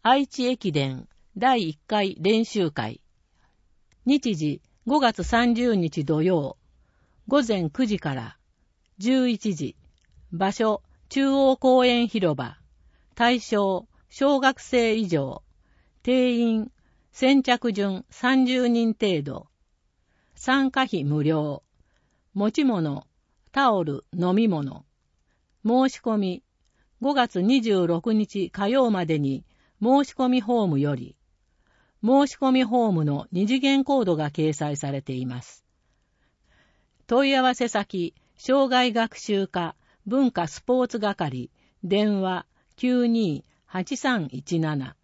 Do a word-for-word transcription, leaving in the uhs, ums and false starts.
愛知駅伝だいいっかい練習会。日時ごがつさんじゅうにち土曜、午前くじからじゅういちじ、場所中央公園広場、対象小学生以上、定員先着順さんじゅうにん程度、参加費無料、持ち物、タオル、飲み物、申し込みごがつにじゅうろくにち火曜までに申し込みフォームより、申し込みフォームの二次元コードが掲載されています。問い合わせ先、障害学習課文化スポーツ係、電話 きゅうにーはちさんいちなな